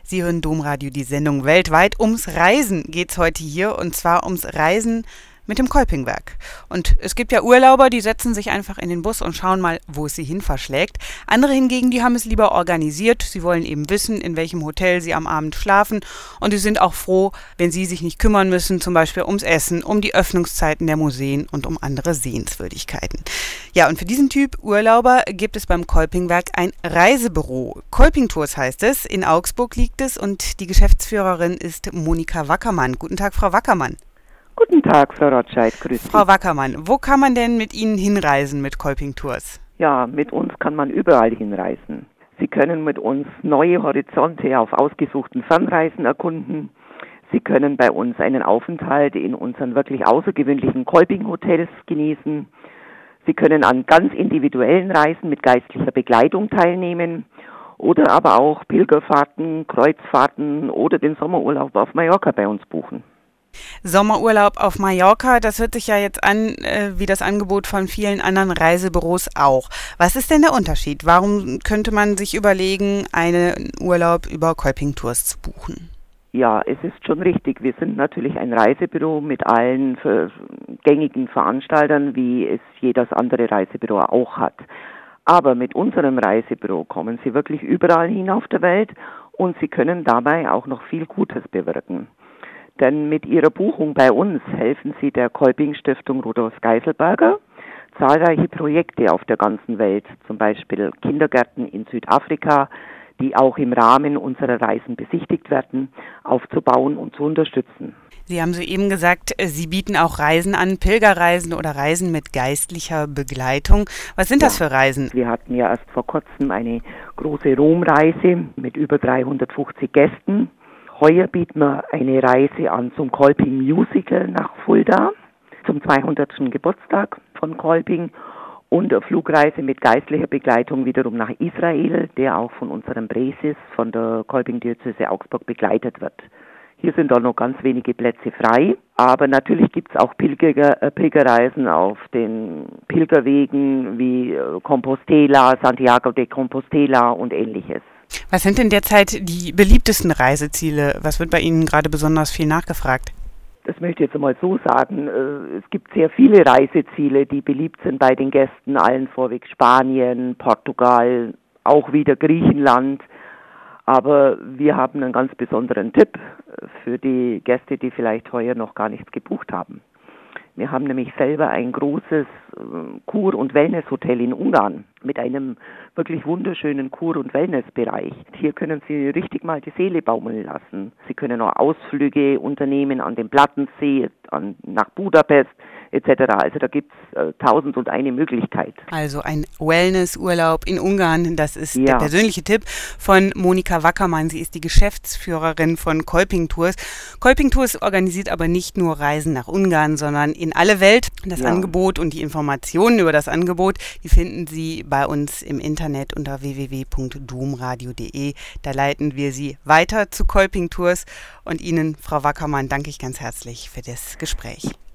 Sie hören Domradio, die Sendung weltweit. Ums Reisen geht's heute hier, und zwar ums Reisen mit dem Kolpingwerk. Und es gibt ja Urlauber, die setzen sich einfach in den Bus und schauen mal, wo es sie hin verschlägt. Andere hingegen, die haben es lieber organisiert. Sie wollen eben wissen, in welchem Hotel sie am Abend schlafen. Und sie sind auch froh, wenn sie sich nicht kümmern müssen, zum Beispiel ums Essen, um die Öffnungszeiten der Museen und um andere Sehenswürdigkeiten. Ja, und für diesen Typ Urlauber gibt es beim Kolpingwerk ein Reisebüro. Kolpingtours heißt es, in Augsburg liegt es, und die Geschäftsführerin ist Monika Wackermann. Guten Tag, Frau Wackermann. Guten Tag, Frau Rotscheid, grüß Sie. Frau Wackermann, wo kann man denn mit Ihnen hinreisen mit Kolpingtours? Ja, mit uns kann man überall hinreisen. Sie können mit uns neue Horizonte auf ausgesuchten Fernreisen erkunden. Sie können bei uns einen Aufenthalt in unseren wirklich außergewöhnlichen Kolping-Hotels genießen. Sie können an ganz individuellen Reisen mit geistlicher Begleitung teilnehmen oder aber auch Pilgerfahrten, Kreuzfahrten oder den Sommerurlaub auf Mallorca bei uns buchen. Sommerurlaub auf Mallorca, das hört sich ja jetzt an wie das Angebot von vielen anderen Reisebüros auch. Was ist denn der Unterschied? Warum könnte man sich überlegen, einen Urlaub über Kolpingtours zu buchen? Ja, es ist schon richtig. Wir sind natürlich ein Reisebüro mit allen gängigen Veranstaltern, wie es jedes andere Reisebüro auch hat. Aber mit unserem Reisebüro kommen Sie wirklich überall hin auf der Welt, und Sie können dabei auch noch viel Gutes bewirken. Denn mit Ihrer Buchung bei uns helfen Sie der Kolping-Stiftung Rudolf Geiselberger, zahlreiche Projekte auf der ganzen Welt, zum Beispiel Kindergärten in Südafrika, die auch im Rahmen unserer Reisen besichtigt werden, aufzubauen und zu unterstützen. Sie haben soeben gesagt, Sie bieten auch Reisen an, Pilgerreisen oder Reisen mit geistlicher Begleitung. Was sind das für Reisen? Wir hatten ja erst vor kurzem eine große Romreise mit über 350 Gästen. Heuer bieten wir eine Reise an zum Kolping Musical nach Fulda, zum 200. Geburtstag von Kolping, und eine Flugreise mit geistlicher Begleitung wiederum nach Israel, der auch von unserem Präses von der Kolping-Diözese Augsburg begleitet wird. Hier sind da noch ganz wenige Plätze frei, aber natürlich gibt es auch Pilgerreisen auf den Pilgerwegen wie Compostela, Santiago de Compostela und ähnliches. Was sind denn derzeit die beliebtesten Reiseziele? Was wird bei Ihnen gerade besonders viel nachgefragt? Das möchte ich jetzt einmal so sagen. Es gibt sehr viele Reiseziele, die beliebt sind bei den Gästen, allen vorweg Spanien, Portugal, auch wieder Griechenland. Aber wir haben einen ganz besonderen Tipp für die Gäste, die vielleicht heuer noch gar nichts gebucht haben. Wir haben nämlich selber ein großes Kur- und Wellnesshotel in Ungarn mit einem wirklich wunderschönen Kur- und Wellnessbereich. Hier können Sie richtig mal die Seele baumeln lassen. Sie können auch Ausflüge unternehmen an den Plattensee, nach Budapest etc. Also da gibt es 1001 Möglichkeit. Also ein Wellnessurlaub in Ungarn, das ist der persönliche Tipp von Monika Wackermann. Sie ist die Geschäftsführerin von Kolpingtours. Kolpingtours organisiert aber nicht nur Reisen nach Ungarn, sondern in alle Welt. Das Angebot und die Informationen über das Angebot, die finden Sie bei uns im Internet unter www.domradio.de. Da leiten wir Sie weiter zu Kolpingtours, und Ihnen, Frau Wackermann, danke ich ganz herzlich für das Gespräch.